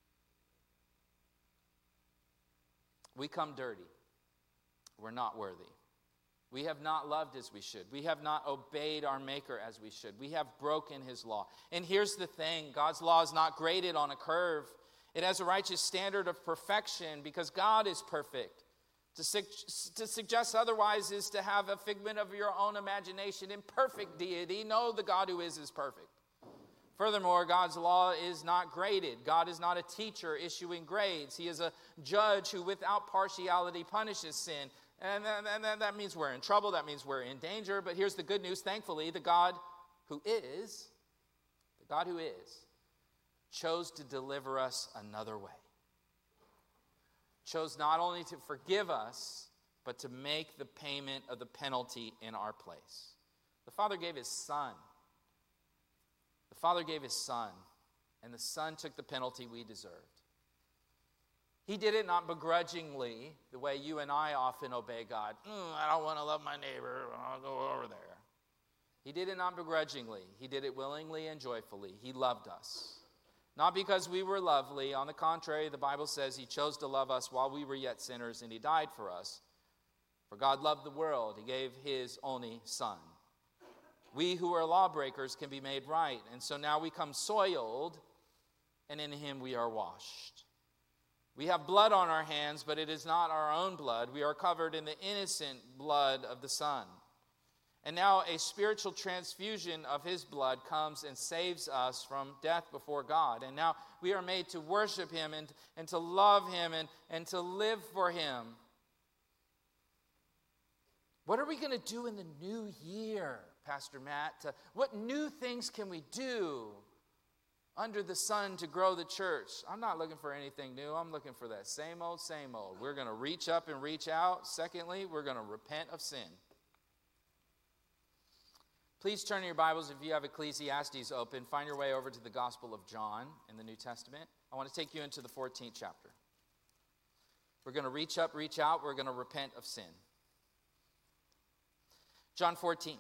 We come dirty. We're not worthy. We have not loved as we should. We have not obeyed our Maker as we should. We have broken his law. And here's the thing. God's law is not graded on a curve. It has a righteous standard of perfection because God is perfect. To suggest otherwise is to have a figment of your own imagination in perfect deity. No, the God who is perfect. Furthermore, God's law is not graded. God is not a teacher issuing grades. He is a judge who without partiality punishes sin. And that means we're in trouble. That means we're in danger. But here's the good news. Thankfully, the God who is, chose to deliver us another way. Chose not only to forgive us, but to make the payment of the penalty in our place. The Father gave his Son. The Father gave his Son, and the Son took the penalty we deserved. He did it not begrudgingly, the way you and I often obey God. I don't want to love my neighbor. I'll go over there. He did it not begrudgingly. He did it willingly and joyfully. He loved us. Not because we were lovely. On the contrary, the Bible says he chose to love us while we were yet sinners, and he died for us. For God loved the world. He gave his only Son. We who are lawbreakers can be made right. And so now we come soiled, and in him we are washed. We have blood on our hands, but it is not our own blood. We are covered in the innocent blood of the Son. And now a spiritual transfusion of his blood comes and saves us from death before God. And now we are made to worship him and to love him and to live for him. What are we going to do in the new year, Pastor Matt? What new things can we do under the sun to grow the church? I'm not looking for anything new. I'm looking for that same old, same old. We're going to reach up and reach out. Secondly, we're going to repent of sin. Please turn in your Bibles, if you have Ecclesiastes open, find your way over to the Gospel of John in the New Testament. I want to take you into the 14th chapter. We're going to reach up, reach out. We're going to repent of sin. John 14.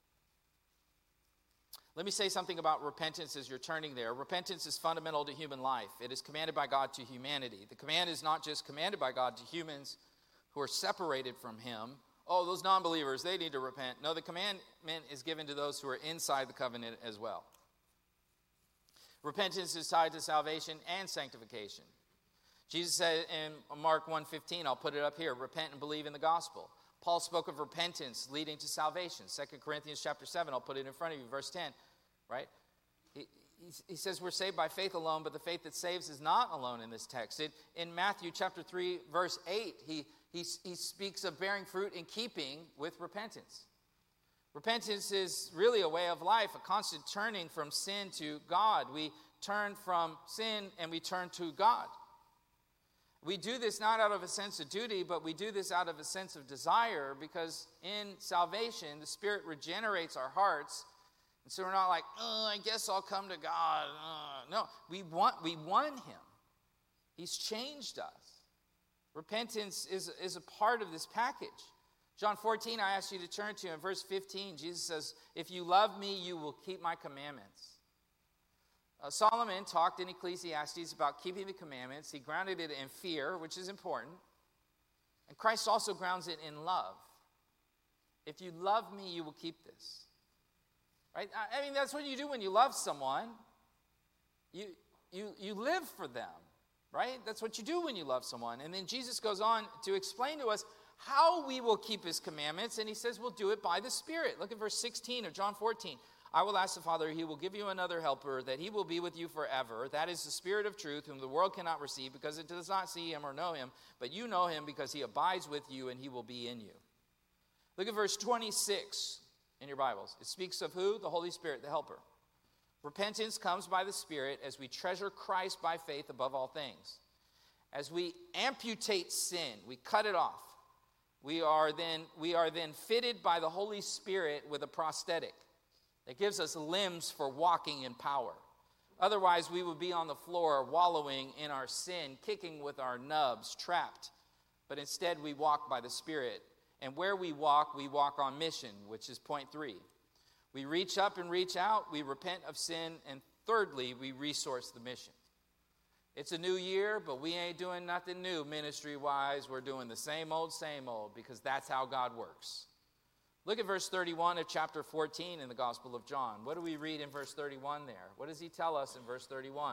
Let me say something about repentance as you're turning there. Repentance is fundamental to human life. It is commanded by God to humanity. The command is not just commanded by God to humans who are separated from him. Oh, those non-believers, they need to repent. No, the commandment is given to those who are inside the covenant as well. Repentance is tied to salvation and sanctification. Jesus said in Mark 1:15, I'll put it up here, repent and believe in the gospel. Paul spoke of repentance leading to salvation. 2 Corinthians chapter 7, I'll put it in front of you, verse 10, right? He says we're saved by faith alone, but the faith that saves is not alone in this text. In Matthew chapter 3, verse 8, he speaks of bearing fruit in keeping with repentance. Repentance is really a way of life, a constant turning from sin to God. We turn from sin and we turn to God. We do this not out of a sense of duty, but we do this out of a sense of desire, because in salvation, the Spirit regenerates our hearts. And so we're not like, I guess I'll come to God. No, we want him. He's changed us. Repentance is a part of this package. John 14, I asked you to turn to in verse 15. Jesus says, if you love me, you will keep my commandments. Solomon talked in Ecclesiastes about keeping the commandments. He grounded it in fear, which is important. And Christ also grounds it in love. If you love me, you will keep this. Right? I mean, that's what you do when you love someone. You live for them, right? That's what you do when you love someone. And then Jesus goes on to explain to us how we will keep his commandments. And he says we'll do it by the Spirit. Look at verse 16 of John 14. I will ask the Father, he will give you another helper, that he will be with you forever. That is the Spirit of truth, whom the world cannot receive, because it does not see him or know him. But you know him, because he abides with you, and he will be in you. Look at verse 26 in your Bibles. It speaks of who? The Holy Spirit, the helper. Repentance comes by the Spirit as we treasure Christ by faith above all things. As we amputate sin, we cut it off. We are then fitted by the Holy Spirit with a prosthetic. It gives us limbs for walking in power. Otherwise, we would be on the floor wallowing in our sin, kicking with our nubs, trapped. But instead, we walk by the Spirit. And where we walk on mission, which is point 3. We reach up and reach out. We repent of sin. And thirdly, we resource the mission. It's a new year, but we ain't doing nothing new ministry-wise. We're doing the same old, because that's how God works. Look at verse 31 of chapter 14 in the Gospel of John. What do we read in verse 31 there? What does he tell us in verse 31?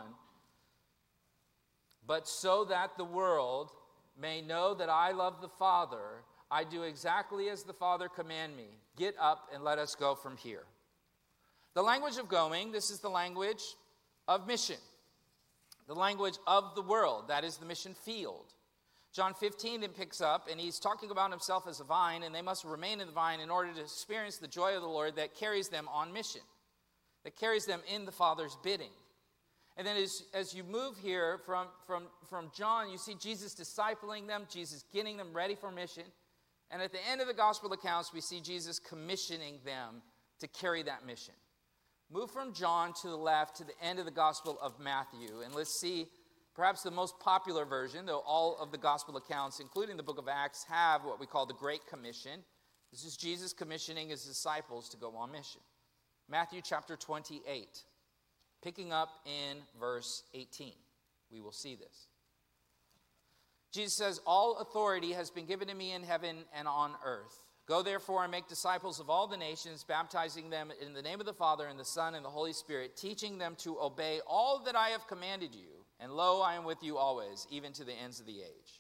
But so that the world may know that I love the Father, I do exactly as the Father command me. Get up and let us go from here. The language of going, this is the language of mission. The language of the world, that is the mission field. John 15 then picks up, and he's talking about himself as a vine, and they must remain in the vine in order to experience the joy of the Lord that carries them on mission, that carries them in the Father's bidding. And then as you move here from John, you see Jesus discipling them, Jesus getting them ready for mission. And at the end of the gospel accounts, we see Jesus commissioning them to carry that mission. Move from John to the left to the end of the Gospel of Matthew, and let's see perhaps the most popular version, though all of the gospel accounts, including the book of Acts, have what we call the Great Commission. This is Jesus commissioning his disciples to go on mission. Matthew chapter 28, picking up in verse 18. We will see this. Jesus says, "All authority has been given to me in heaven and on earth. Go therefore and make disciples of all the nations, baptizing them in the name of the Father and the Son and the Holy Spirit, teaching them to obey all that I have commanded you. And lo, I am with you always, even to the ends of the age."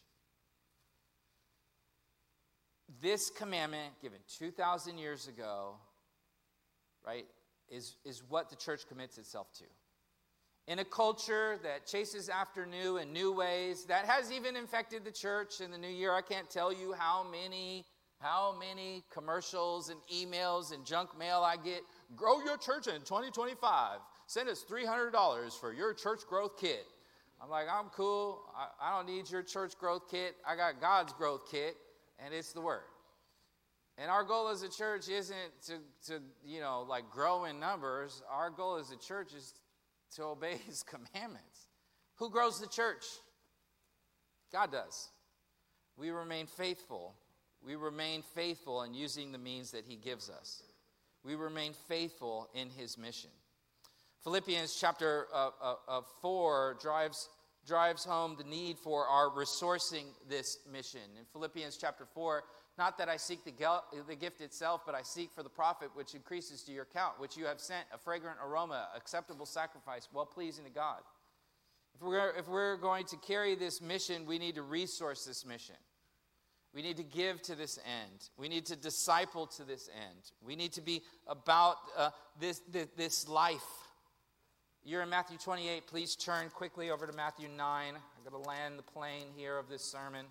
This commandment given 2,000 years ago, right, is what the church commits itself to. In a culture that chases after new and new ways, that has even infected the church in the new year. I can't tell you how many commercials and emails and junk mail I get. Grow your church in 2025. Send us $300 for your church growth kit. I'm like, I'm cool. I don't need your church growth kit. I got God's growth kit, and it's the Word. And our goal as a church isn't to like grow in numbers. Our goal as a church is to obey his commandments. Who grows the church? God does. We remain faithful. We remain faithful in using the means that he gives us. We remain faithful in his mission. Philippians chapter 4 drives home the need for our resourcing this mission. In Philippians chapter 4, "Not that I seek the gift itself, but I seek for the profit which increases to your account, which you have sent, a fragrant aroma, acceptable sacrifice, well-pleasing to God." If we're going to carry this mission, we need to resource this mission. We need to give to this end. We need to disciple to this end. We need to be about this life. You're in Matthew 28. Please turn quickly over to Matthew 9. I'm going to land the plane here of this sermon.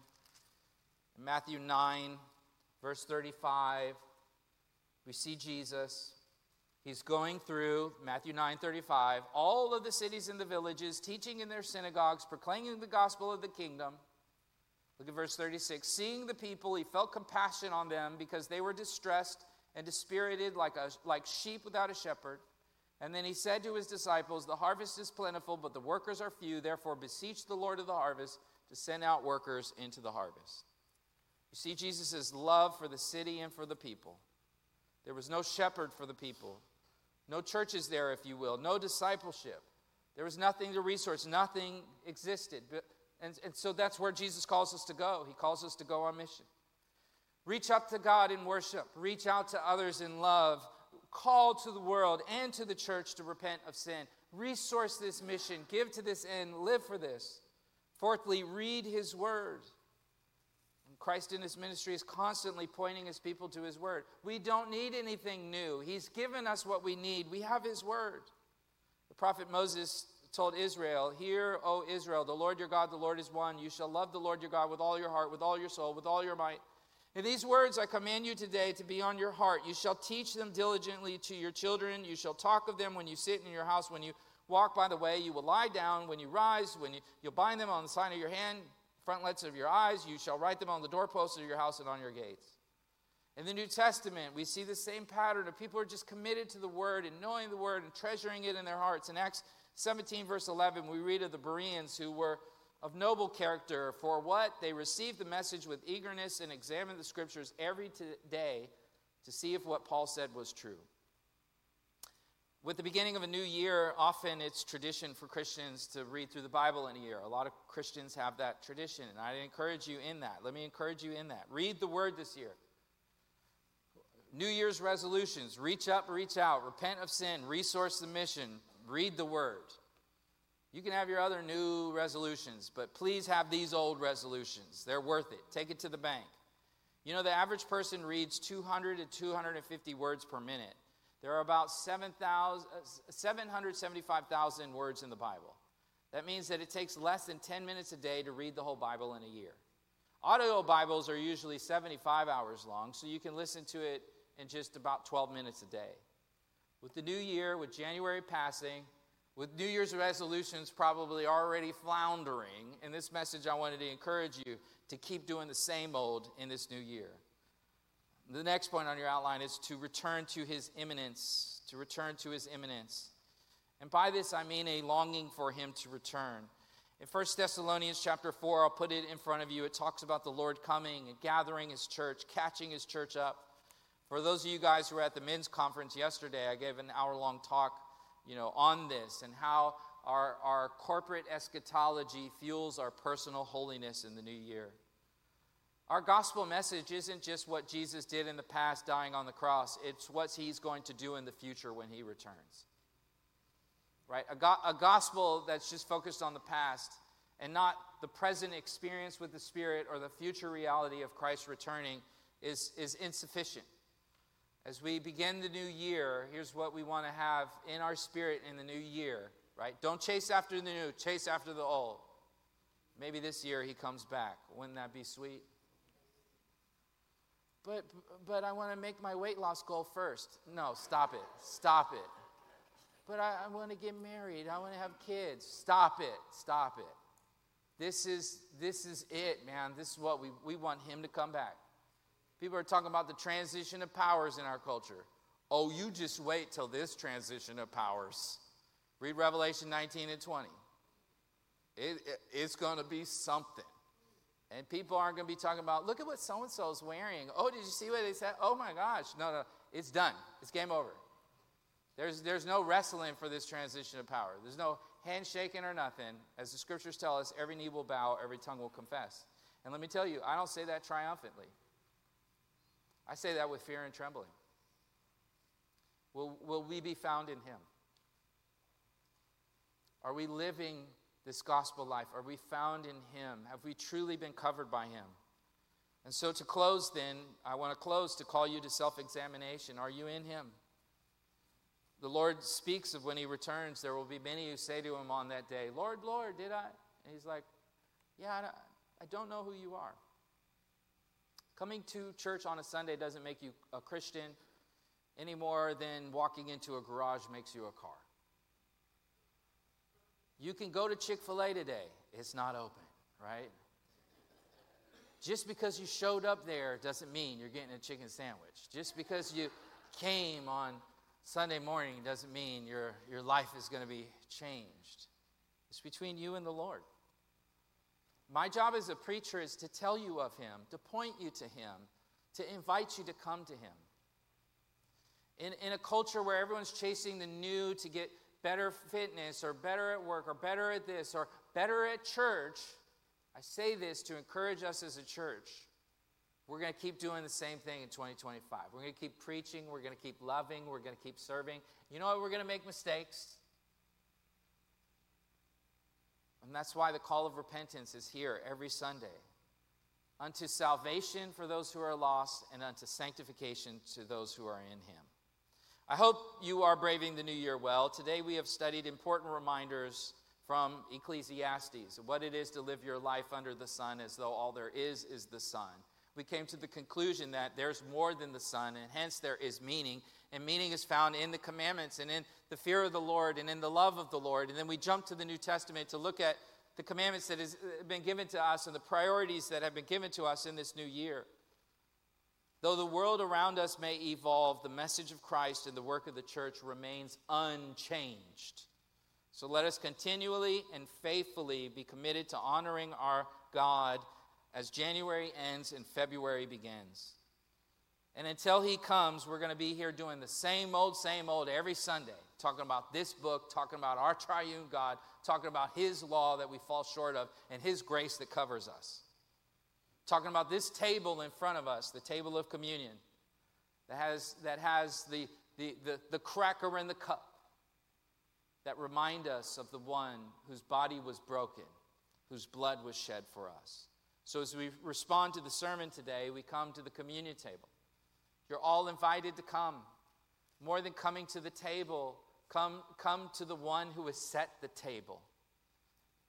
In Matthew 9, verse 35, we see Jesus. He's going through, Matthew 9:35, all of the cities and the villages, teaching in their synagogues, proclaiming the gospel of the kingdom. Look at verse 36. "Seeing the people, he felt compassion on them because they were distressed and dispirited like sheep without a shepherd. And then he said to his disciples, 'The harvest is plentiful, but the workers are few. Therefore beseech the Lord of the harvest to send out workers into the harvest.'" You see Jesus' love for the city and for the people. There was no shepherd for the people. No churches there, if you will. No discipleship. There was nothing to resource. Nothing existed. And so that's where Jesus calls us to go. He calls us to go on mission. Reach up to God in worship. Reach out to others in love. Call to the world and to the church to repent of sin. Resource this mission. Give to this end. Live for this. Fourthly, read his word. And Christ in his ministry is constantly pointing his people to his word. We don't need anything new. He's given us what we need. We have his word. The prophet Moses told Israel, "Hear, O Israel, the Lord your God, the Lord is one. You shall love the Lord your God with all your heart, with all your soul, with all your might. And these words I command you today to be on your heart. You shall teach them diligently to your children. You shall talk of them when you sit in your house, when you walk by the way. You will lie down when you rise. You'll bind them on the sign of your hand, frontlets of your eyes. You shall write them on the doorposts of your house and on your gates." In the New Testament, we see the same pattern of people who are just committed to the word and knowing the word and treasuring it in their hearts. In Acts 17, verse 11, we read of the Bereans who were of noble character. For what? They received the message with eagerness and examined the scriptures every day to see if what Paul said was true. With the beginning of a new year, often it's tradition for Christians to read through the Bible in a year. A lot of Christians have that tradition, and I encourage you in that. Let me encourage you in that. Read the word this year. New Year's resolutions: reach up, reach out, repent of sin, resource the mission, read the word. You can have your other new resolutions, but please have these old resolutions. They're worth it. Take it to the bank. You know, the average person reads 200 to 250 words per minute. There are about 775,000 words in the Bible. That means that it takes less than 10 minutes a day to read the whole Bible in a year. Audio Bibles are usually 75 hours long, so you can listen to it in just about 12 minutes a day. With the new year, with January passing, with New Year's resolutions probably already floundering, in this message I wanted to encourage you to keep doing the same old in this new year. The next point on your outline is to return to his imminence, to return to his imminence. And by this I mean a longing for him to return. In 1 Thessalonians chapter 4, I'll put it in front of you. It talks about the Lord coming and gathering his church, catching his church up. For those of you guys who were at the men's conference yesterday, I gave an hour-long talk, on this and how our corporate eschatology fuels our personal holiness in the new year. Our gospel message isn't just what Jesus did in the past dying on the cross. It's what he's going to do in the future when he returns. Right? A gospel that's just focused on the past and not the present experience with the Spirit or the future reality of Christ returning is insufficient. As we begin the new year, here's what we want to have in our spirit in the new year, right? Don't chase after the new, chase after the old. Maybe this year he comes back. Wouldn't that be sweet? But I want to make my weight loss goal first. No, stop it. Stop it. But I want to get married. I want to have kids. Stop it. Stop it. This is it, man. This is what we want him to come back. People are talking about the transition of powers in our culture. Oh, you just wait till this transition of powers. Read Revelation 19 and 20. It's going to be something. And people aren't going to be talking about, look at what so-and-so is wearing. Oh, did you see what they said? Oh, my gosh. No, it's done. It's game over. There's no wrestling for this transition of power. There's no handshaking or nothing. As the scriptures tell us, every knee will bow, every tongue will confess. And let me tell you, I don't say that triumphantly. I say that with fear and trembling. Will we be found in him? Are we living this gospel life? Are we found in him? Have we truly been covered by him? And so to close then, I want to close to call you to self-examination. Are you in him? The Lord speaks of when he returns, there will be many who say to him on that day, Lord, Lord, did I? And he's like, yeah, I don't know who you are. Coming to church on a Sunday doesn't make you a Christian any more than walking into a garage makes you a car. You can go to Chick-fil-A today. It's not open, right? Just because you showed up there doesn't mean you're getting a chicken sandwich. Just because you came on Sunday morning doesn't mean your life is going to be changed. It's between you and the Lord. My job as a preacher is to tell you of him, to point you to him, to invite you to come to him. In a culture where everyone's chasing the new to get better fitness or better at work or better at this or better at church, I say this to encourage us as a church. We're going to keep doing the same thing in 2025. We're going to keep preaching. We're going to keep loving. We're going to keep serving. You know what? We're going to make mistakes. And that's why the call of repentance is here every Sunday. Unto salvation for those who are lost and unto sanctification to those who are in him. I hope you are braving the new year well. Today we have studied important reminders from Ecclesiastes of what it is to live your life under the sun as though all there is the sun. We came to the conclusion that there's more than the sun, and hence there is meaning. And meaning is found in the commandments and in the fear of the Lord and in the love of the Lord. And then we jump to the New Testament to look at the commandments that has been given to us and the priorities that have been given to us in this new year. Though the world around us may evolve, the message of Christ and the work of the church remains unchanged. So let us continually and faithfully be committed to honoring our God as January ends and February begins. And until he comes, we're going to be here doing the same old every Sunday, talking about this book, talking about our triune God, talking about his law that we fall short of, and his grace that covers us. Talking about this table in front of us, the table of communion, that has the cracker and the cup that remind us of the one whose body was broken, whose blood was shed for us. So as we respond to the sermon today, we come to the communion table. You're all invited to come. More than coming to the table, come to the one who has set the table.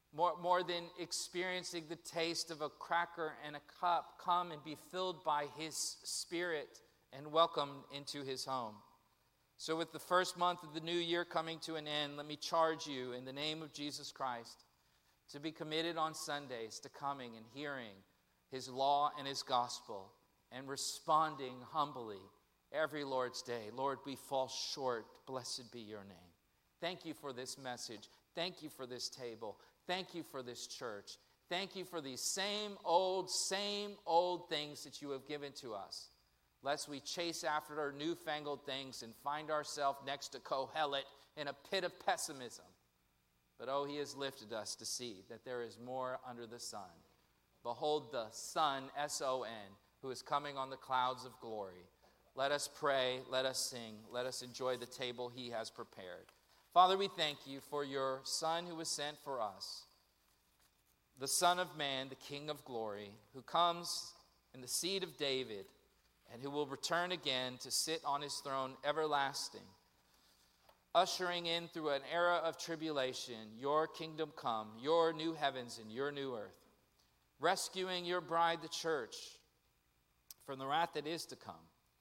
More than experiencing the taste of a cracker and a cup, come and be filled by his Spirit and welcomed into his home. So with the first month of the new year coming to an end, let me charge you in the name of Jesus Christ to be committed on Sundays to coming and hearing his law and his gospel and responding humbly every Lord's day. Lord, we fall short. Blessed be your name. Thank you for this message. Thank you for this table. Thank you for this church. Thank you for these same old things that you have given to us. Lest we chase after our newfangled things and find ourselves next to Kohelet in a pit of pessimism. But oh, he has lifted us to see that there is more under the sun. Behold the Son, S-O-N, who is coming on the clouds of glory. Let us pray, let us sing, let us enjoy the table he has prepared. Father, we thank you for your Son who was sent for us, the Son of Man, the King of glory, who comes in the seed of David and who will return again to sit on his throne everlasting, ushering in through an era of tribulation, your kingdom come, your new heavens and your new earth, rescuing your bride, the church, from the wrath that is to come.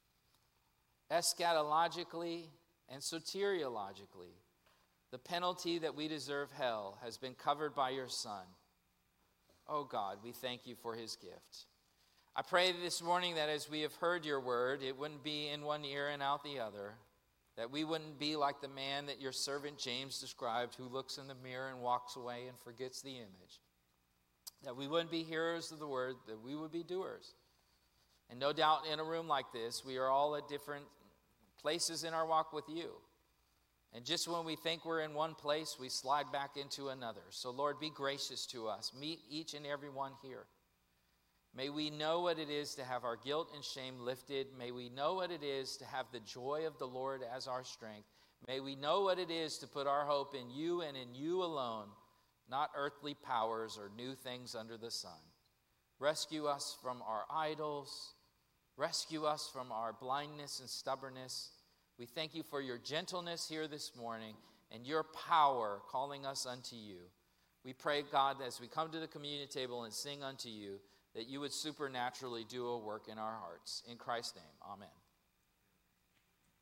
Eschatologically and soteriologically, the penalty that we deserve, hell, has been covered by your Son. Oh God, we thank you for his gift. I pray this morning that as we have heard your word, it wouldn't be in one ear and out the other, that we wouldn't be like the man that your servant James described who looks in the mirror and walks away and forgets the image. That we wouldn't be hearers of the word, that we would be doers. And no doubt in a room like this, we are all at different places in our walk with you. And just when we think we're in one place, we slide back into another. So Lord, be gracious to us. Meet each and every one here. May we know what it is to have our guilt and shame lifted. May we know what it is to have the joy of the Lord as our strength. May we know what it is to put our hope in you and in you alone, not earthly powers or new things under the sun. Rescue us from our idols. Rescue us from our blindness and stubbornness. We thank you for your gentleness here this morning and your power calling us unto you. We pray, God, as we come to the communion table and sing unto you, that you would supernaturally do a work in our hearts. In Christ's name, amen.